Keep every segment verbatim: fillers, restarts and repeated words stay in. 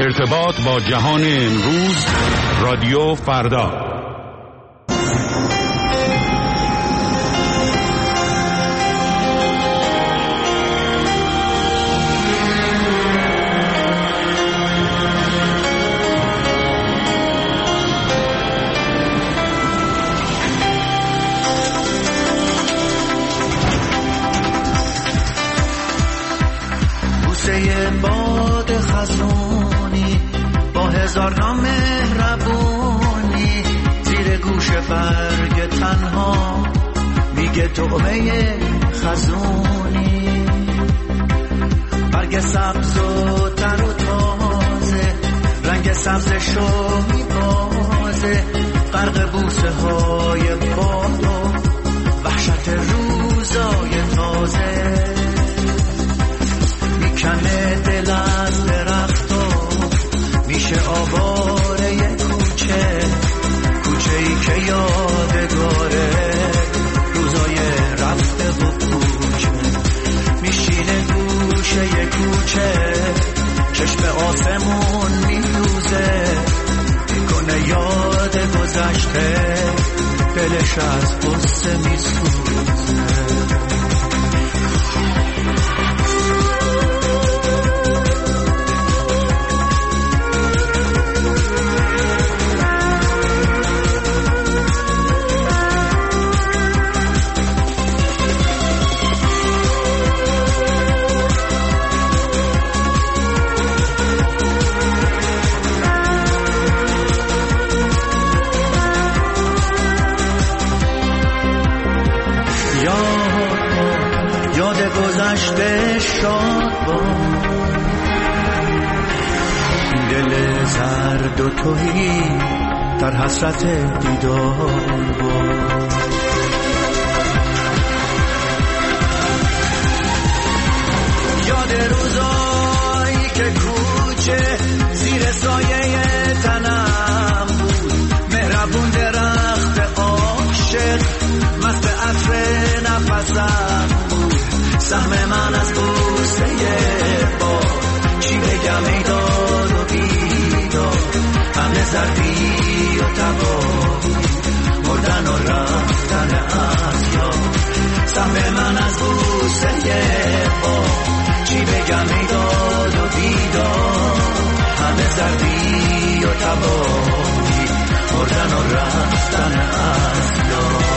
ارتباط با جهان امروز، رادیو فردا. باد خزونی با هزار نام مهربونی، زیر گوش برگ تنها میگه طعمه خزونی. برگ سبز و تر و تازه، رنگ سبزشو میبازه، غرق بوسه های باد و وحشت روزای تازه. میکنه دل از درخت و میشه آواره کوچه، کوچه ای که یادگاره روزای رفته و کوچه. میشینه گوشه کوچه، چشم آسمون میدوزه، میکنه یاد گذشته، دلش از غصه میسوزه. گذشته شاد با دل زرد و توهی در حسرت دیدار با. یاد روزایی که کوچه زیر سایه تنم بود، مهربون درخت عاشق مست عطر نفسم بود. سهم من از بوسه با چی بگم ای داد و بیداد، همه زردی و تباهی، مردن و رفتن از یاد. سهم من از بوسه با چی بگم ای داد و بیداد، همه زردی و تباهی، مردن و رفتن از یاد.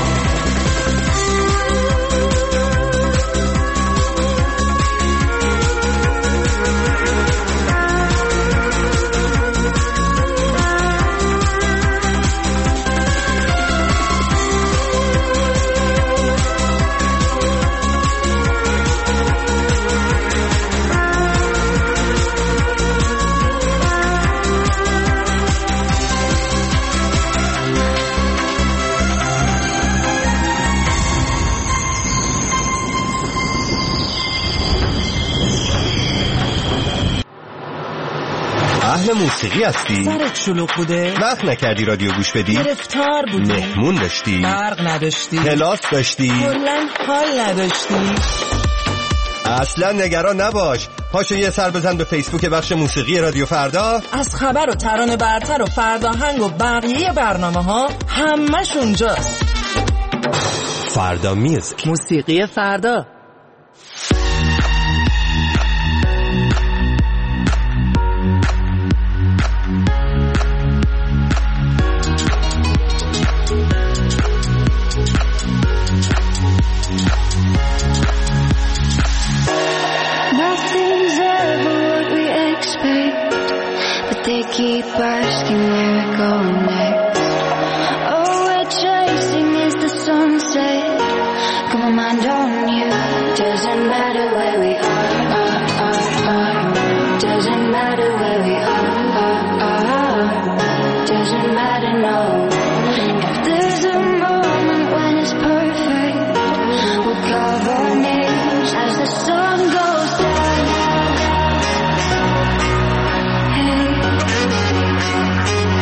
اهل موسیقی هستی؟ سرت شلوغ بوده؟ وقت نکردی رادیو گوش بدی؟ گرفتار بودی؟ مهمون داشتی؟ برق نداشتی؟ کلاس داشتی؟ کلاً حال نداشتی؟ اصلا نگران نباش، پاشو یه سر بزن به فیسبوک بخش موسیقی رادیو فردا. از خبر و ترانه برتر و فرداهنگ و بقیه برنامه ها همش اونجاست. فردا میوزیک، موسیقی فردا. They keep asking where we're going next. All we're chasing is the sunset. Got my mind on you. Doesn't matter where we are, are, are, are. Doesn't matter where we are, are, are. Doesn't matter, no. If there's a moment when it's perfect, we'll carve our names as the sun goes down. Hey.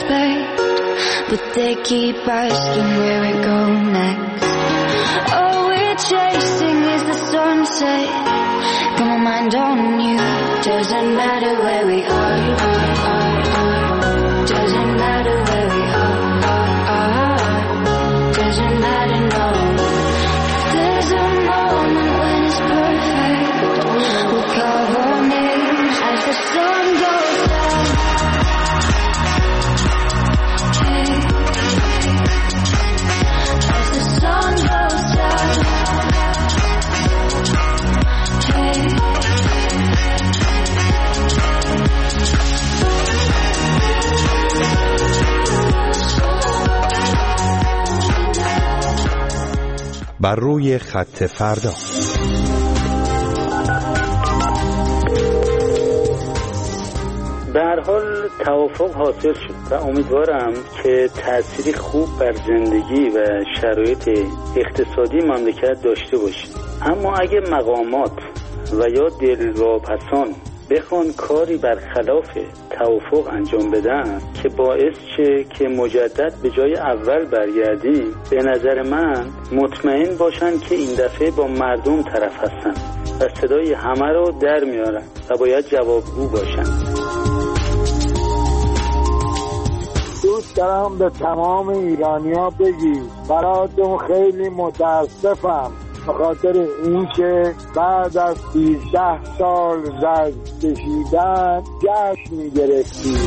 perfect, but they keep asking where we go next. All we're chasing is the sunset. Got my mind on you. Doesn't matter where we are, are, are, are. Doesn't matter where we are, are, are. Doesn't matter, no. There's a moment when it's perfect. We'll carve our names as the sun goes down. Hey. As the sun goes down. Hey. بر روی خط فردا. به هر حال توافق حاصل شد و امیدوارم که تأثیری خوب بر زندگی و شرایط اقتصادی مملکت داشته باشه. اما اگه مقامات و یا دلواپسان بخوان کاری برخلاف توافق انجام بدن که باعث شه که مجدد به جای اول برگردیم، به نظر من مطمئن باشن که این دفعه با مردم طرف هستن و صدای همه رو در میارن و باید جوابگو باشن. دوست دارم به تمام ایرانی‌ها بگی براتون خیلی متاسفم به خاطر اینکه بعد از سیزده سال زرد کشیدن جشن گرفتید.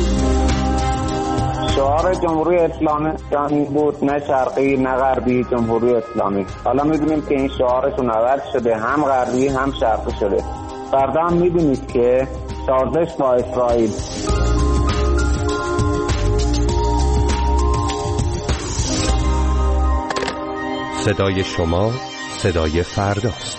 شعار جمهوری اسلامی ایرانی بود، نه شرقی نه غربی، جمهوری اسلامی. حالا می‌بینیم که این شعارشون عوض شده، هم غربی هم شرقی شده. فردا هم می‌بینید که سازش با اسرائیل. صدای شما صدای فرداست.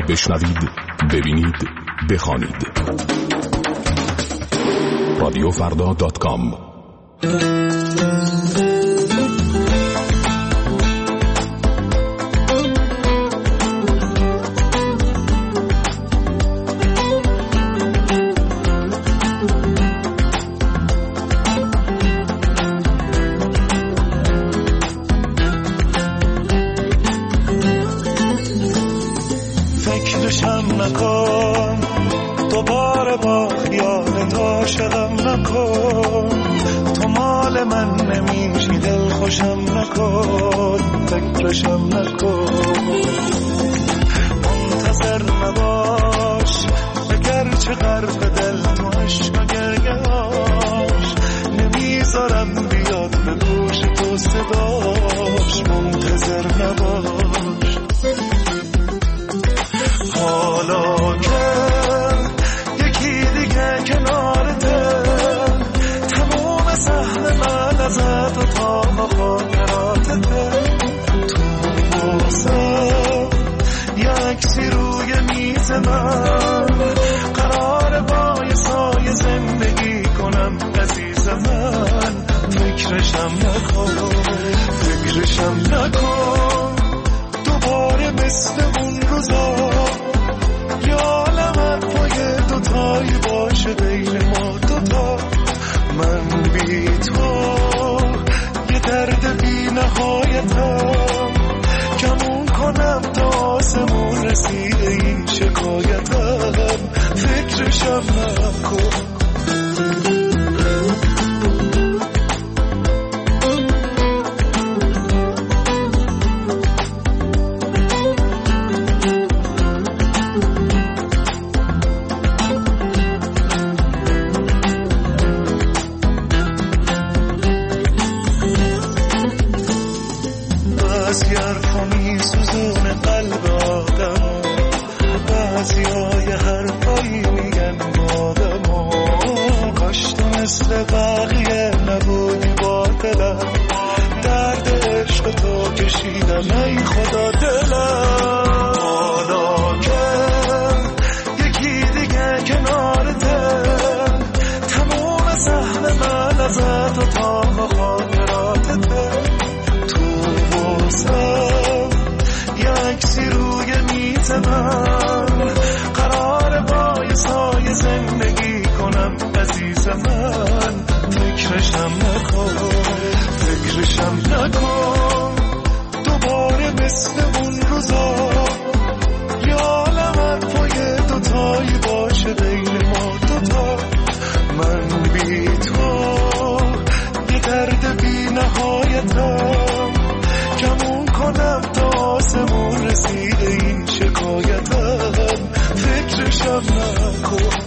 بشنوید، ببینید، بخوانید. رادیو فردا دات کام. فکرشم نکن دوباره با خیالت عاشقم نکن، تو مال من نمیشی دل خوشم نکن، فکرشم نکن. منتظر نباش اگرچه غرق دل تو عشق و گریه‌اش، نمیذارم بیاد به گوش تو صداش. منتظر نباش حالا که یکی دیگه کنارته، تموم سهم من ازت و تا خاطراتته. تو واسه یکسی روی میز من قرار با یه سایه زندگی کنم عزیز من. فکرشم نکن، فکرشم نکن دوباره مثل اون روزا. یا عالمت پای دوتایی باشه بین ما دوتا. من بی تو یه درد بی نهایتم، کمون کنم تا آسمون رسیده این شکایتم. فکرشم نکن. بعضی حرفا میسوزونه قلب آدم، بعضی های حرفایی میگن آدم. کاش تو مثل بقیه نبودی با دلم، درد عشق تو کشیدم ای خدا دلم. حالا که یکی دیگه کنارته، تموم سهم من ازت و تا خاطراتته. یکسی روی میز من قرار با یه سایه زندگی کنم عزیز من. فکرشم نکن، فکرشم نکن دوباره مثل اون روزا. یا عالمت پای دوتایی باشه بین ما دوتا. من بی تو یه درد بی نهایتم، کمون کنم تا آسمون رسیده این شکایتم. فکرشم نکن.